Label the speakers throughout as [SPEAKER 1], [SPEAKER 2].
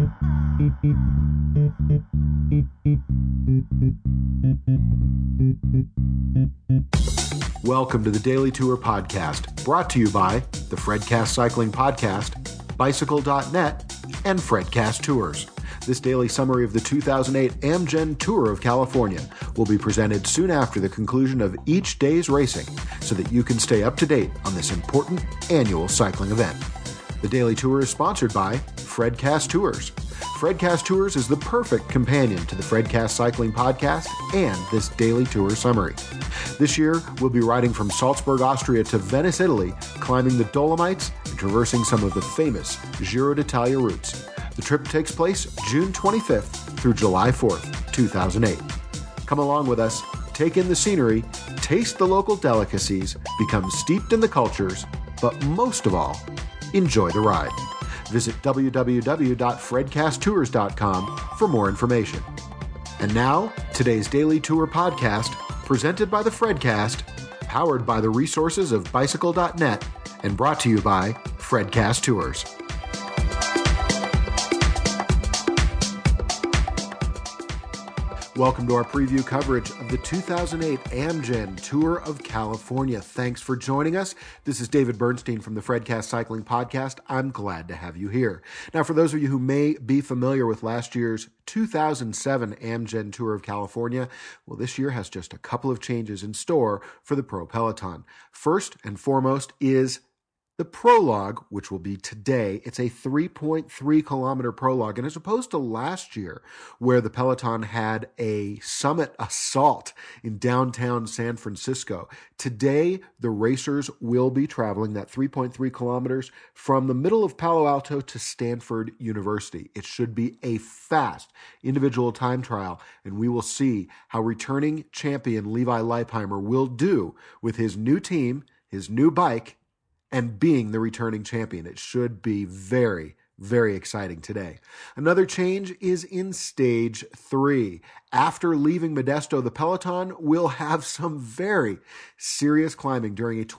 [SPEAKER 1] Welcome to the Daily Tour Podcast, brought to you by the Fredcast Cycling Podcast, Bicycle.net, and Fredcast Tours. This daily summary of the 2008 Amgen Tour of California will be presented soon after the conclusion of each day's racing so that you can stay up to date on this important annual cycling event. The Daily Tour is sponsored by Fredcast Tours. Fredcast Tours is the perfect companion to the Fredcast Cycling Podcast and this daily tour summary. This year, we'll be riding from Salzburg, Austria to Venice, Italy, climbing the Dolomites and traversing some of the famous Giro d'Italia routes. The trip takes place June 25th through July 4th, 2008. Come along with us, take in the scenery, taste the local delicacies, become steeped in the cultures, but most of all, enjoy the ride. Visit www.fredcasttours.com for more information. And now, today's Daily Tour Podcast, presented by the Fredcast, powered by the resources of Bicycle.net, and brought to you by Fredcast Tours. Welcome to our preview coverage of the 2008 Amgen Tour of California. Thanks for joining us. This is David Bernstein from the Fredcast Cycling Podcast. I'm glad to have you here. Now, for those of you who may be familiar with last year's 2007 Amgen Tour of California, well, this year has just a couple of changes in store for the Pro Peloton. First and foremost is the prologue, which will be today. It's a 3.3 kilometer prologue. And as opposed to last year, where the Peloton had a summit assault in downtown San Francisco, today the racers will be traveling that 3.3 kilometers from the middle of Palo Alto to Stanford University. It should be a fast individual time trial, and we will see how returning champion Levi Leipheimer will do with his new team, his new bike, and being the returning champion. It should be very, very exciting today. Another change is in Stage 3. After leaving Modesto, the Peloton will have some very serious climbing during a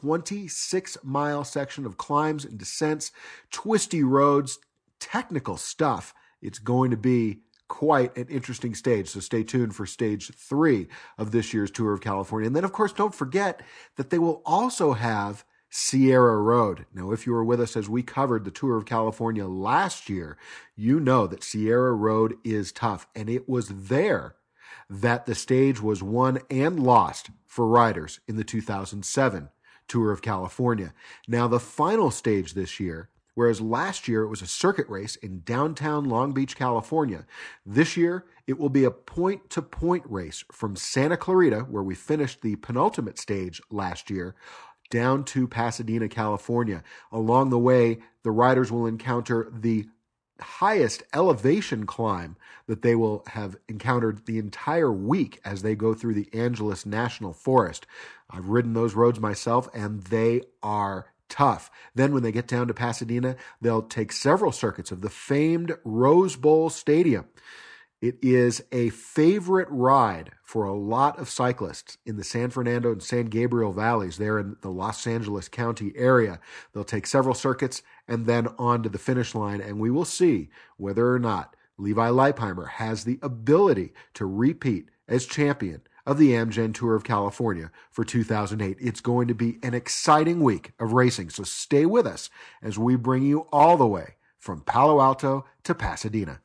[SPEAKER 1] 26-mile section of climbs and descents, twisty roads, technical stuff. It's going to be quite an interesting stage, so stay tuned for Stage 3 of this year's Tour of California. And then, of course, don't forget that they will also have Sierra Road. Now, if you were with us as we covered the Tour of California last year, you know that Sierra Road is tough, and it was there that the stage was won and lost for riders in the 2007 Tour of California. Now, the final stage this year, whereas last year it was a circuit race in downtown Long Beach, California, this year it will be a point-to-point race from Santa Clarita, where we finished the penultimate stage last year, down to Pasadena, California. Along the way, the riders will encounter the highest elevation climb that they will have encountered the entire week as they go through the Angeles National Forest. I've ridden those roads myself, and they are tough. Then when they get down to Pasadena, they'll take several circuits of the famed Rose Bowl Stadium. It is a favorite ride for a lot of cyclists in the San Fernando and San Gabriel valleys there in the Los Angeles County area. They'll take several circuits and then on to the finish line, and we will see whether or not Levi Leipheimer has the ability to repeat as champion of the Amgen Tour of California for 2008. It's going to be an exciting week of racing, so stay with us as we bring you all the way from Palo Alto to Pasadena.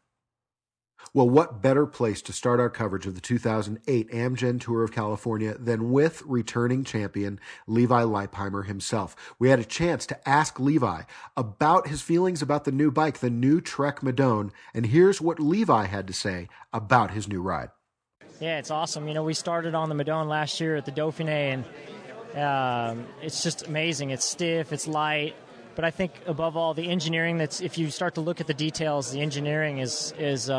[SPEAKER 1] Well, what better place to start our coverage of the 2008 Amgen Tour of California than with returning champion Levi Leipheimer himself. We had a chance to ask Levi about his feelings about the new bike, the new Trek Madone, and here's what Levi had to say about his new ride.
[SPEAKER 2] Yeah, it's awesome. You know, we started on the Madone last year at the Dauphiné, and it's just amazing. It's stiff, it's light. But I think above all, the engineering, that's, if you start to look at the details, the engineering is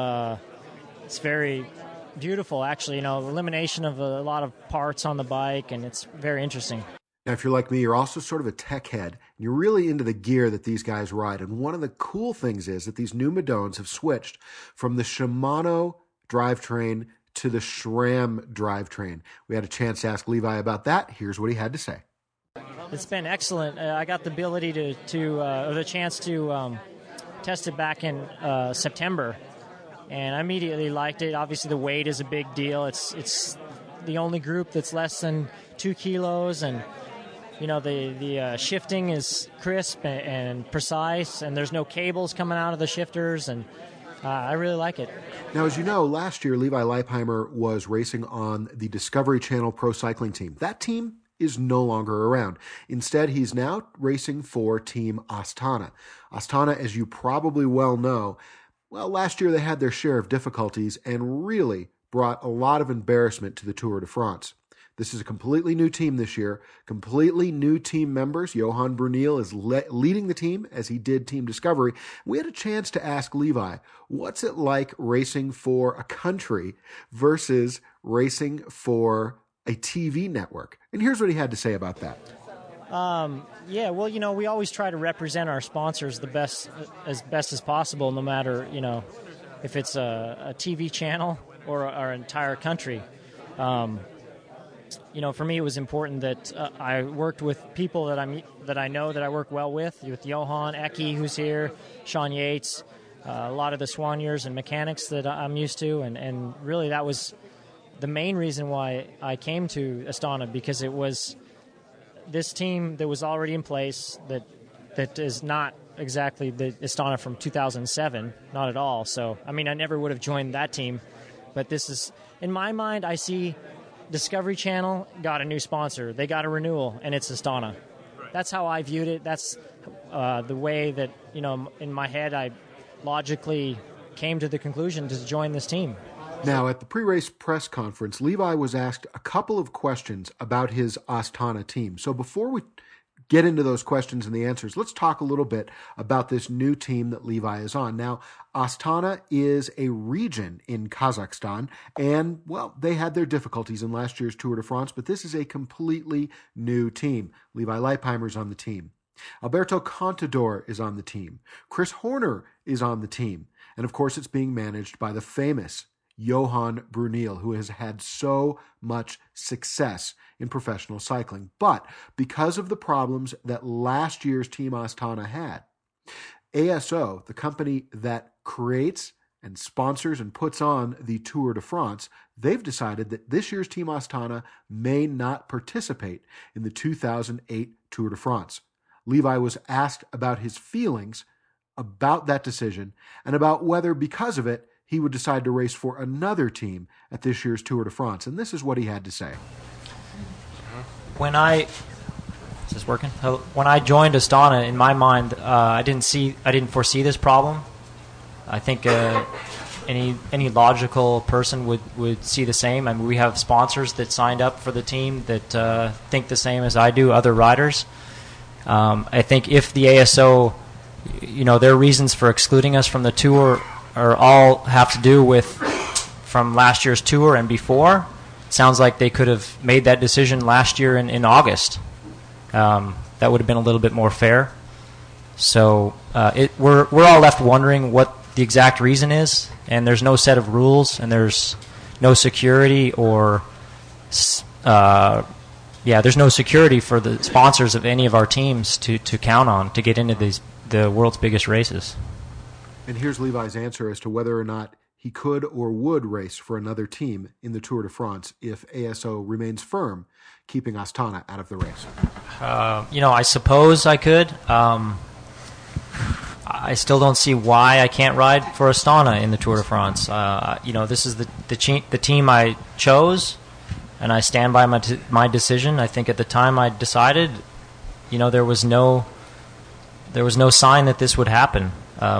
[SPEAKER 2] it's very beautiful, actually. You know, elimination of a lot of parts on the bike, and it's very interesting.
[SPEAKER 1] Now, if you're like me, you're also sort of a tech head, and you're really into the gear that these guys ride. And one of the cool things is that these new Madones have switched from the Shimano drivetrain to the SRAM drivetrain. We had a chance to ask Levi about that. Here's what he had to say.
[SPEAKER 2] It's been excellent. I got the ability to the chance to tested back in September, and I immediately liked it. Obviously, the weight is a big deal. It's the only group that's less than 2 kilos, and the shifting is crisp and precise, and there's no cables coming out of the shifters, and I really like it.
[SPEAKER 1] Now, as you know, last year Levi Leipheimer was racing on the Discovery Channel Pro Cycling team. That team is no longer around. Instead, he's now racing for Team Astana. Astana, as you probably well know, well, last year they had their share of difficulties and really brought a lot of embarrassment to the Tour de France. This is a completely new team this year, completely new team members. Johan Bruneel is leading the team as he did Team Discovery. We had a chance to ask Levi, what's it like racing for a country versus racing for a TV network? And here's what he had to say about that.
[SPEAKER 2] Yeah, well, we always try to represent our sponsors the best as possible, no matter, if it's a TV channel or our entire country. For me, it was important that I worked with people that I know that I work well with Johan Ecke, who's here, Sean Yates, a lot of the soigneurs and mechanics that I'm used to, and really that was the main reason why I came to Astana, because it was this team that was already in place that is not exactly the Astana from 2007, not at all. So, I never would have joined that team, but this is, in my mind, I see Discovery Channel got a new sponsor. They got a renewal, and it's Astana. That's how I viewed it. That's the way that, in my head, I logically came to the conclusion to join this team.
[SPEAKER 1] Now, at the pre-race press conference, Levi was asked a couple of questions about his Astana team. So before we get into those questions and the answers, let's talk a little bit about this new team that Levi is on. Now, Astana is a region in Kazakhstan, and, well, they had their difficulties in last year's Tour de France, but this is a completely new team. Levi Leipheimer's on the team. Alberto Contador is on the team. Chris Horner is on the team. And, of course, it's being managed by the famous Johan Bruneel, who has had so much success in professional cycling. But because of the problems that last year's Team Astana had, ASO, the company that creates and sponsors and puts on the Tour de France, they've decided that this year's Team Astana may not participate in the 2008 Tour de France. Levi was asked about his feelings about that decision and about whether, because of it, he would decide to race for another team at this year's Tour de France. And this is what he had to say.
[SPEAKER 3] When I joined Astana, in my mind, I didn't foresee this problem. I think any logical person would see the same. We have sponsors that signed up for the team that think the same as I do, other riders. I think if the ASO, their reasons for excluding us from the tour all have to do with from last year's tour and before. Sounds like they could have made that decision last year in August. That would have been a little bit more fair. So we're all left wondering what the exact reason is, and there's no set of rules, and there's no security there's no security for the sponsors of any of our teams to count on to get into the world's biggest races.
[SPEAKER 1] And here's Levi's answer as to whether or not he could or would race for another team in the Tour de France if ASO remains firm, keeping Astana out of the race.
[SPEAKER 3] I suppose I could. I still don't see why I can't ride for Astana in the Tour de France. This is the team I chose, and I stand by my decision. I think at the time I decided, there was no sign that this would happen.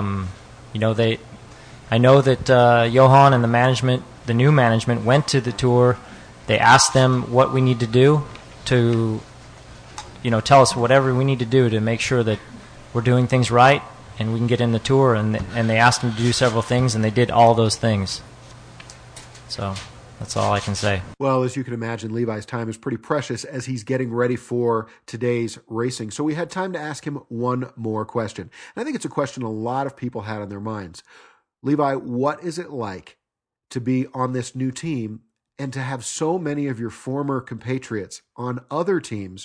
[SPEAKER 3] I know that Johan and the new management went to the tour. They asked them what we need to do to, tell us whatever we need to do to make sure that we're doing things right and we can get in the tour. And they asked them to do several things, and they did all those things. So that's all I can say.
[SPEAKER 1] Well, as you can imagine, Levi's time is pretty precious as he's getting ready for today's racing. So we had time to ask him one more question. And I think it's a question a lot of people had on their minds. Levi, what is it like to be on this new team and to have so many of your former compatriots on other teams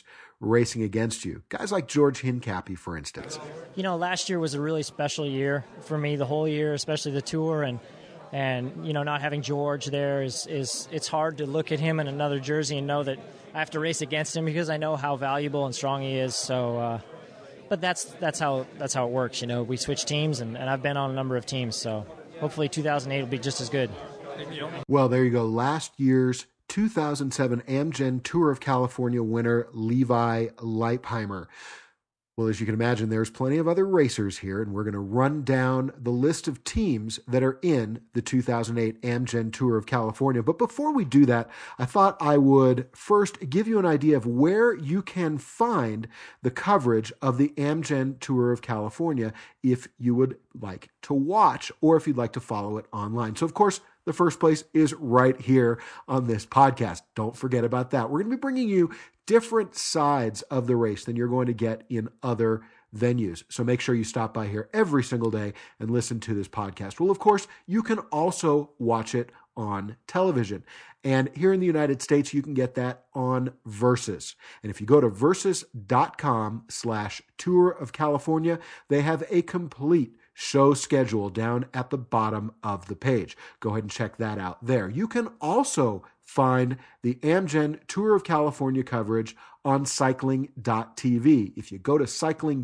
[SPEAKER 1] racing against you. Guys like George Hincapie, for instance.
[SPEAKER 2] Last year was a really special year for me, the whole year, especially the Tour, and not having George there is it's hard to look at him in another jersey and know that I have to race against him because I know how valuable and strong he is. So, but that's how it works. We switch teams, and I've been on a number of teams, so hopefully 2008 will be just as good.
[SPEAKER 1] Well, there you go. Last year's 2007 Amgen Tour of California winner, Levi Leipheimer. Well, as you can imagine, there's plenty of other racers here, and we're going to run down the list of teams that are in the 2008 Amgen Tour of California. But before we do that, I thought I would first give you an idea of where you can find the coverage of the Amgen Tour of California if you would like to watch or if you'd like to follow it online. So, of course, the first place is right here on this podcast. Don't forget about that. We're going to be bringing you different sides of the race than you're going to get in other venues. So make sure you stop by here every single day and listen to this podcast. Well, of course, you can also watch it on television. And here in the United States, you can get that on Versus. And if you go to versus.com/Tour of California, they have a complete show schedule down at the bottom of the page. Go ahead and check that out there. You can also find the Amgen Tour of California coverage on cycling.tv. If you go to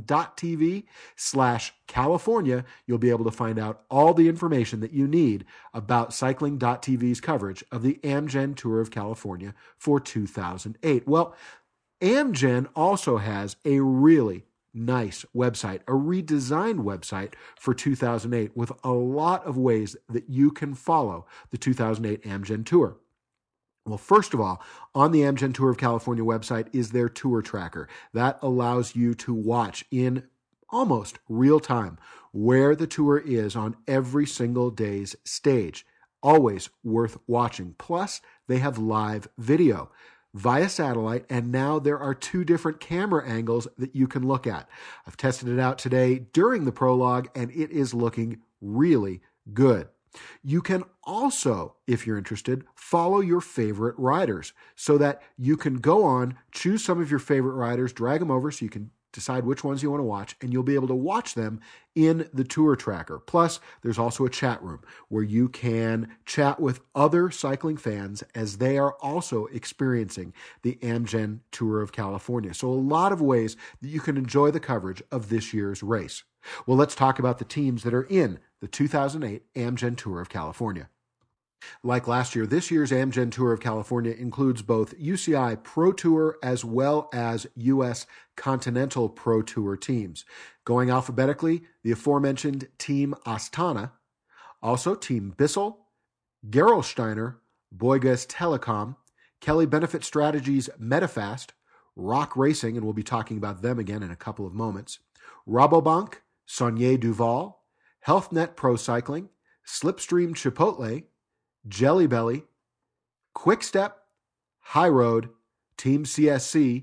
[SPEAKER 1] cycling.tv/California, you'll be able to find out all the information that you need about cycling.tv's coverage of the Amgen Tour of California for 2008. Well, Amgen also has a really nice website, a redesigned website for 2008 with a lot of ways that you can follow the 2008 Amgen Tour. Well, first of all, on the Amgen Tour of California website is their tour tracker. That allows you to watch in almost real time where the tour is on every single day's stage. Always worth watching. Plus, they have live video via satellite, and now there are 2 different camera angles that you can look at. I've tested it out today during the prologue, and it is looking really good. You can also, if you're interested, follow your favorite riders so that you can go on, choose some of your favorite riders, drag them over so you can decide which ones you want to watch, and you'll be able to watch them in the tour tracker. Plus, there's also a chat room where you can chat with other cycling fans as they are also experiencing the Amgen Tour of California. So a lot of ways that you can enjoy the coverage of this year's race. Well, let's talk about the teams that are in the 2008 Amgen Tour of California. Like last year, this year's Amgen Tour of California includes both UCI Pro Tour as well as U.S. Continental Pro Tour teams. Going alphabetically, the aforementioned Team Astana, also Team Bissell, Gerolsteiner, Boygas Telecom, Kelly Benefit Strategies Metafast, Rock Racing, and we'll be talking about them again in a couple of moments, Rabobank, Saunier Duval, HealthNet Pro Cycling, Slipstream Chipotle, Jelly Belly, Quickstep, High Road, Team CSC,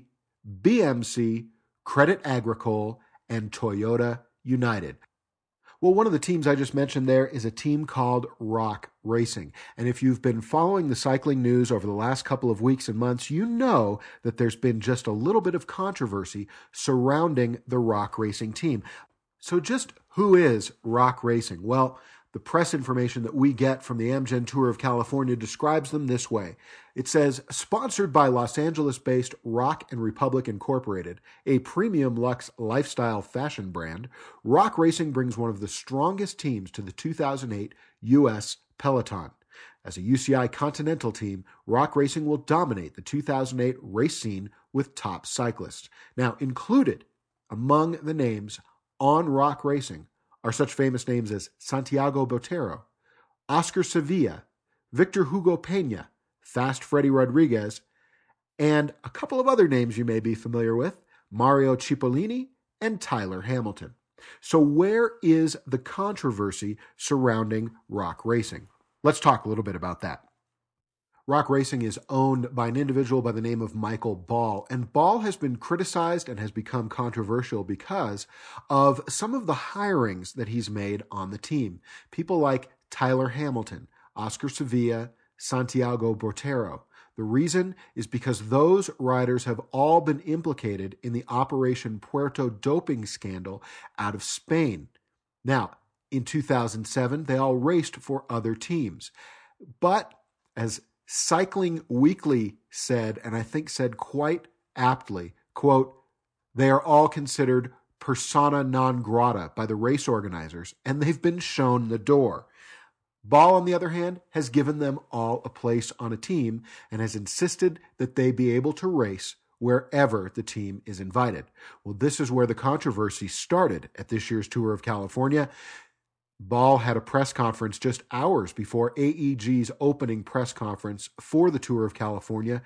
[SPEAKER 1] BMC, Credit Agricole, and Toyota United. Well, one of the teams I just mentioned there is a team called Rock Racing. And if you've been following the cycling news over the last couple of weeks and months, you know that there's been just a little bit of controversy surrounding the Rock Racing team. So just who is Rock Racing? Well, the press information that we get from the Amgen Tour of California describes them this way. It says, sponsored by Los Angeles-based Rock and Republic Incorporated, a premium luxe lifestyle fashion brand, Rock Racing brings one of the strongest teams to the 2008 U.S. Peloton. As a UCI Continental team, Rock Racing will dominate the 2008 race scene with top cyclists. Now, included among the names on Rock Racing are such famous names as Santiago Botero, Oscar Sevilla, Victor Hugo Peña, Fast Freddy Rodriguez, and a couple of other names you may be familiar with, Mario Cipollini and Tyler Hamilton. So where is the controversy surrounding Rock Racing? Let's talk a little bit about that. Rock Racing is owned by an individual by the name of Michael Ball, and Ball has been criticized and has become controversial because of some of the hirings that he's made on the team. People like Tyler Hamilton, Oscar Sevilla, Santiago Botero. The reason is because those riders have all been implicated in the Operation Puerto doping scandal out of Spain. Now, in 2007, they all raced for other teams. But as Cycling Weekly said, and I think said quite aptly, quote, they are all considered persona non grata by the race organizers, and they've been shown the door. Ball, on the other hand, has given them all a place on a team and has insisted that they be able to race wherever the team is invited. Well, this is where the controversy started at this year's Tour of California. Ball had a press conference just hours before AEG's opening press conference for the Tour of California.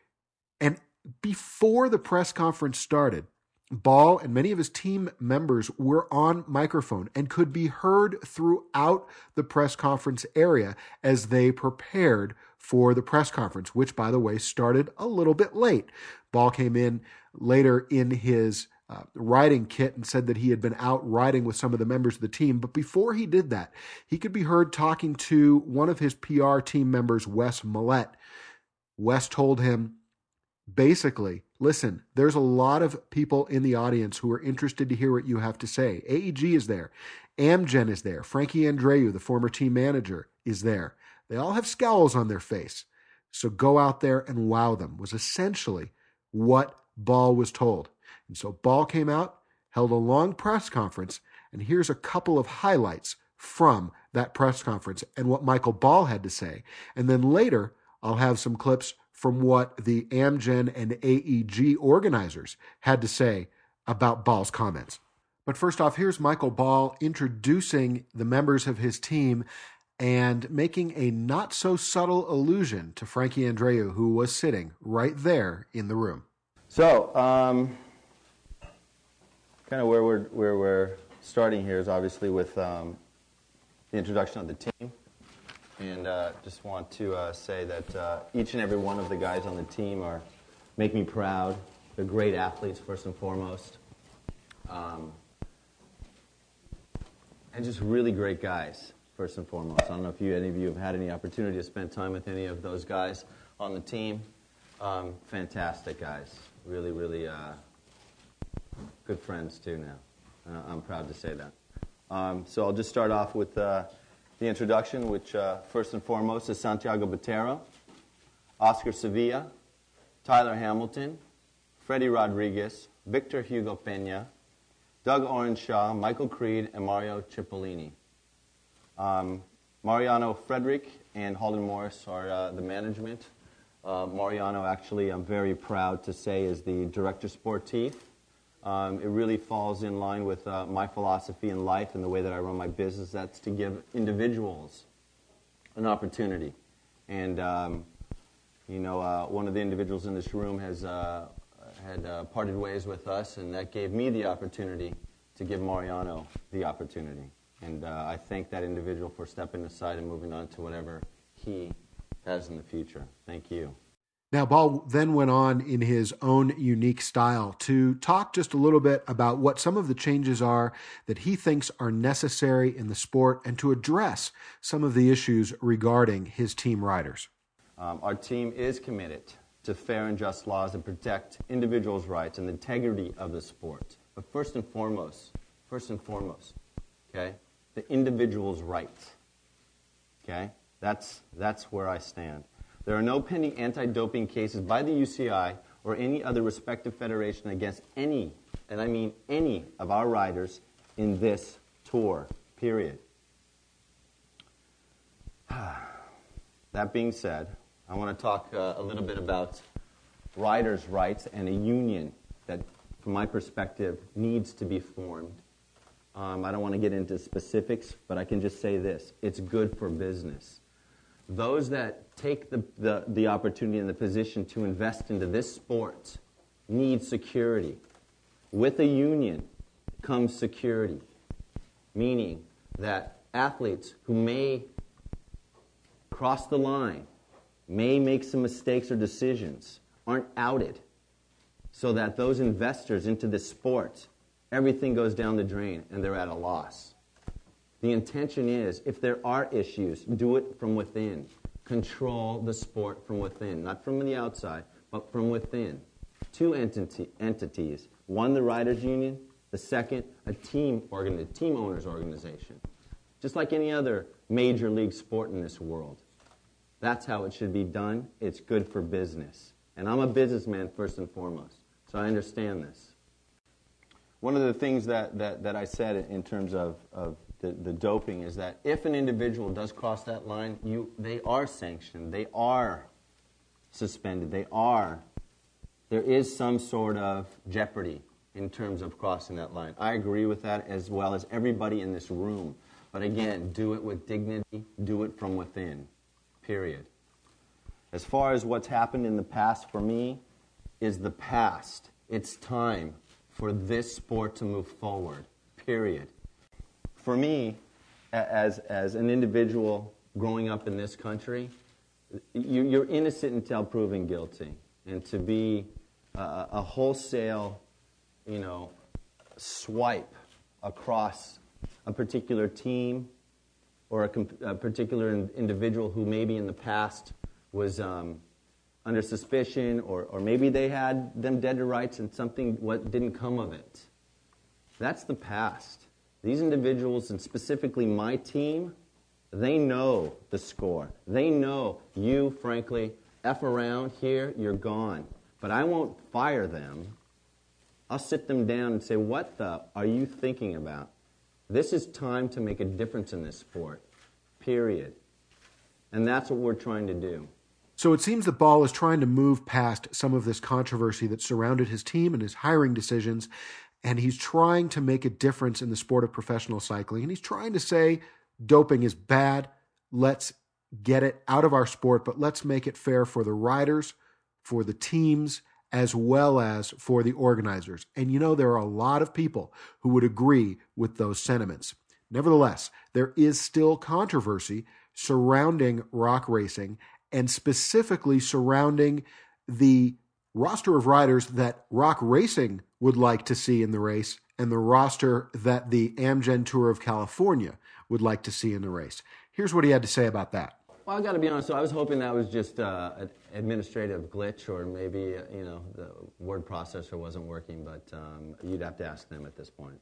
[SPEAKER 1] And before the press conference started, Ball and many of his team members were on microphone and could be heard throughout the press conference area as they prepared for the press conference, which, by the way, started a little bit late. Ball came in later in his riding kit and said that he had been out riding with some of the members of the team. But before he did that, he could be heard talking to one of his PR team members, Wes Millett. Wes told him, basically, listen, there's a lot of people in the audience who are interested to hear what you have to say. AEG is there. Amgen is there. Frankie Andreu, the former team manager, is there. They all have scowls on their face. So go out there and wow them, was essentially what Ball was told. And so Ball came out, held a long press conference, and here's a couple of highlights from that press conference and what Michael Ball had to say. And then later, I'll have some clips from what the Amgen and AEG organizers had to say about Ball's comments. But first off, here's Michael Ball introducing the members of his team and making a not-so-subtle allusion to Frankie Andreu, who was sitting right there in the room.
[SPEAKER 4] So, kind of where we're starting here is obviously with the introduction of the team. And just want to say that each and every one of the guys on the team make me proud. They're great athletes, first and foremost. And just really great guys, first and foremost. I don't know if any of you have had any opportunity to spend time with any of those guys on the team. Fantastic guys. Really, really good friends, too, now. I'm proud to say that. So I'll just start off with the introduction, which first and foremost is Santiago Botero, Oscar Sevilla, Tyler Hamilton, Freddie Rodriguez, Victor Hugo Peña, Doug Orenshaw, Michael Creed, and Mario Cipollini. Mariano Frederick and Holden Morris are the management. Mariano, actually, I'm very proud to say, is the director sportif. It really falls in line with my philosophy in life and the way that I run my business. That's to give individuals an opportunity. And, one of the individuals in this room had parted ways with us, and that gave me the opportunity to give Mariano the opportunity. And I thank that individual for stepping aside and moving on to whatever he has in the future. Thank you.
[SPEAKER 1] Now, Ball then went on in his own unique style to talk just a little bit about what some of the changes are that he thinks are necessary in the sport and to address some of the issues regarding his team riders.
[SPEAKER 4] Our team is committed to fair and just laws that protect individuals' rights and the integrity of the sport. But first and foremost, okay, the individual's rights. Okay? That's where I stand. There are no pending anti-doping cases by the UCI or any other respective federation against any, and I mean any, of our riders in this tour, period. That being said, I want to talk a little bit about riders' rights and a union that, from my perspective, needs to be formed. I don't want to get into specifics, but I can just say this. It's good for business. Those that take the opportunity and the position to invest into this sport need security. With a union comes security, meaning that athletes who may cross the line, may make some mistakes or decisions, aren't outed, so that those investors into this sport, everything goes down the drain and they're at a loss. The intention is, if there are issues, do it from within. control the sport from within, not from the outside, but from within. Two entities. One, the Riders Union. The second, a team owners organization. Just like any other major league sport in this world. That's how it should be done. It's good for business. And I'm a businessman first and foremost, so I understand this. One of the things that I said in terms of the doping is that if an individual does cross that line, they are sanctioned, they are suspended, there is some sort of jeopardy in terms of crossing that line. I agree with that, as well as everybody in this room. But again, do it with dignity, do it from within, period. As far as what's happened in the past for me is the past. It's time for this sport to move forward, period. For me, as an individual growing up in this country, you're innocent until proven guilty. And to be a wholesale, swipe across a particular team or a particular individual who maybe in the past was under suspicion, or maybe they had them dead to rights and what didn't come of it. That's the past. These individuals, and specifically my team, they know the score. They know you, frankly, F around here, you're gone. But I won't fire them. I'll sit them down and say, what the are you thinking about? This is time to make a difference in this sport, period. And that's what we're trying to do.
[SPEAKER 1] So it seems that Ball is trying to move past some of this controversy that surrounded his team and his hiring decisions, and he's trying to make a difference in the sport of professional cycling. And he's trying to say doping is bad. Let's get it out of our sport, but let's make it fair for the riders, for the teams, as well as for the organizers. And there are a lot of people who would agree with those sentiments. Nevertheless, there is still controversy surrounding rock racing, and specifically surrounding the roster of riders that rock racing would like to see in the race and the roster that the Amgen Tour of California would like to see in the race. Here's what he had to say about that.
[SPEAKER 4] Well, I got to be honest. So I was hoping that was just an administrative glitch, or maybe the word processor wasn't working. But you'd have to ask them at this point.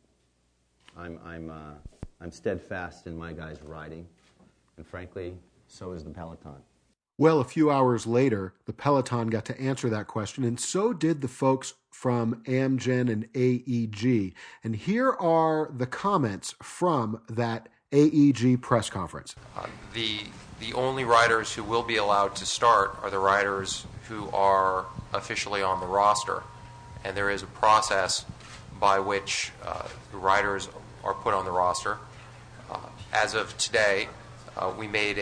[SPEAKER 4] I'm steadfast in my guys' riding, and frankly, so is the peloton.
[SPEAKER 1] Well, a few hours later, the peloton got to answer that question, and so did the folks from Amgen and AEG. And here are the comments from that AEG press conference.
[SPEAKER 5] The only riders who will be allowed to start are the riders who are officially on the roster. And there is a process by which the riders are put on the roster. As of today, we made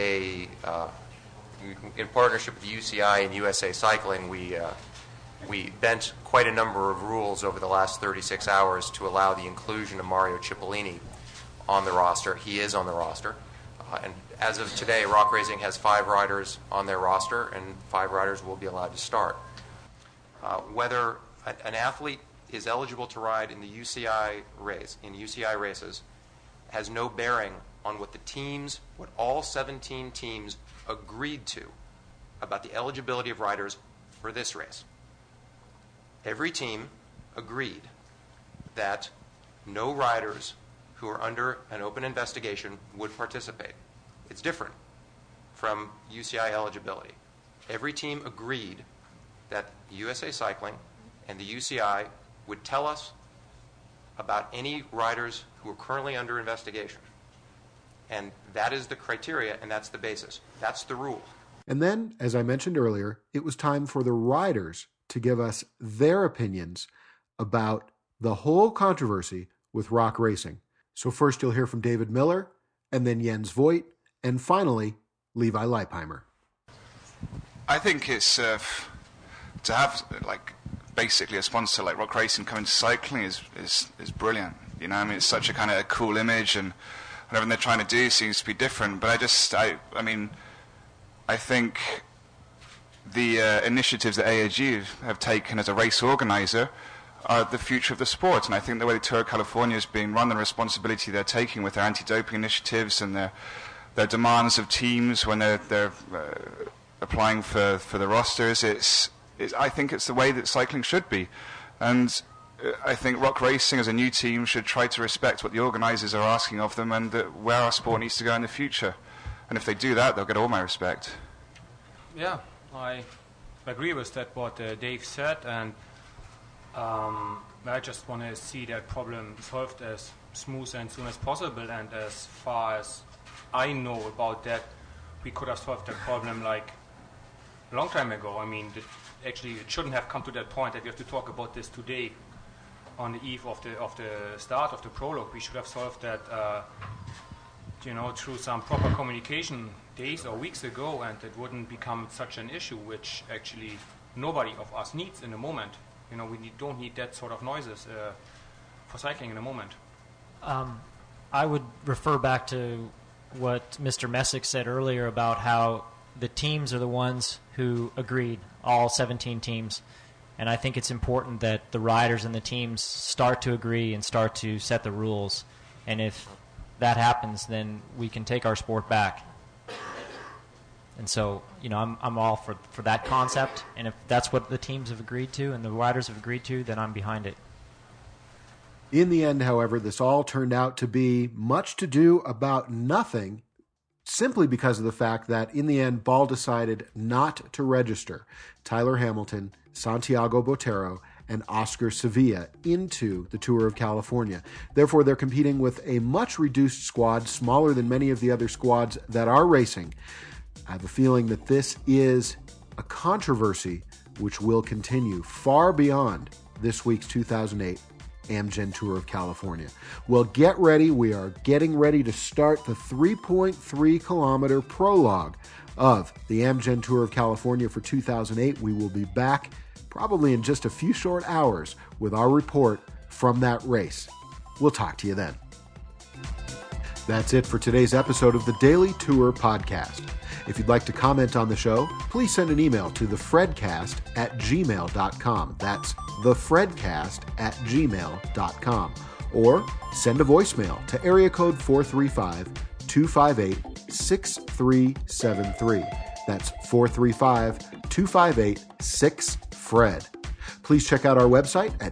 [SPEAKER 5] in partnership with UCI and USA Cycling, we bent quite a number of rules over the last 36 hours to allow the inclusion of Mario Cipollini on the roster. He is on the roster. And as of today, Rock Racing has 5 riders on their roster, and 5 riders will be allowed to start. Whether an athlete is eligible to ride in the UCI races has no bearing on what all 17 teams agreed to about the eligibility of riders for this race. Every team agreed that no riders who are under an open investigation would participate. It's different from UCI eligibility. Every team agreed that USA Cycling and the UCI would tell us about any riders who are currently under investigation. And that is the criteria, and that's the basis. That's the rule.
[SPEAKER 1] And then, as I mentioned earlier, it was time for the riders to give us their opinions about the whole controversy with rock racing. So first you'll hear from David Miller, and then Jens Voigt, and finally, Levi Leipheimer.
[SPEAKER 6] I think it's to have basically a sponsor like Rock Racing coming to cycling is brilliant. It's such a kind of cool image, and whatever they're trying to do seems to be different. But I think the initiatives that AAG have taken as a race organizer are the future of the sport. And I think the way the Tour of California is being run, the responsibility they're taking with their anti-doping initiatives and their their demands of teams when they're applying for the rosters. I think it's the way that cycling should be, and I think Rock Racing as a new team should try to respect what the organisers are asking of them and where our sport needs to go in the future. And if they do that, they'll get all my respect.
[SPEAKER 7] Yeah, I agree with that what Dave said, and I just want to see that problem solved as smooth and soon as possible. And as far as I know about that, we could have solved that problem like a long time ago. I mean, actually, it shouldn't have come to that point that we have to talk about this today on the eve of the start of the prologue. We should have solved that, through some proper communication days or weeks ago, and it wouldn't become such an issue, which actually nobody of us needs in the moment. We don't need that sort of noises for cycling in the moment.
[SPEAKER 3] I would refer back to what Mr. Messick said earlier about how the teams are the ones who agreed, all 17 teams. And I think it's important that the riders and the teams start to agree and start to set the rules. And if that happens, then we can take our sport back. And so, I'm all for that concept. And if that's what the teams have agreed to and the riders have agreed to, then I'm behind it.
[SPEAKER 1] In the end, however, this all turned out to be much to do about nothing, simply because of the fact that, in the end, Ball decided not to register Tyler Hamilton, Santiago Botero, and Oscar Sevilla into the Tour of California. Therefore, they're competing with a much reduced squad, smaller than many of the other squads that are racing. I have a feeling that this is a controversy which will continue far beyond this week's 2008 Amgen Tour of California. Well, get ready. We are getting ready to start the 3.3 kilometer prologue of the Amgen Tour of California for 2008. We will be back probably in just a few short hours with our report from that race. We'll talk to you then. That's it for today's episode of the Daily Tour Podcast. If you'd like to comment on the show, please send an email to thefredcast@gmail.com. That's thefredcast@gmail.com. Or send a voicemail to area code 435-258-6373. That's 435-258-6FRED. Please check out our website at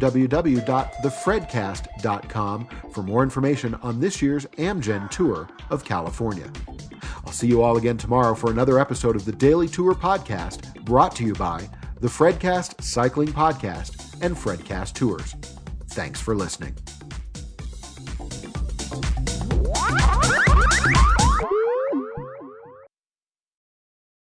[SPEAKER 1] www.thefredcast.com for more information on this year's Amgen Tour of California. I'll see you all again tomorrow for another episode of the Daily Tour Podcast, brought to you by the Fredcast Cycling Podcast and Fredcast Tours. Thanks for listening.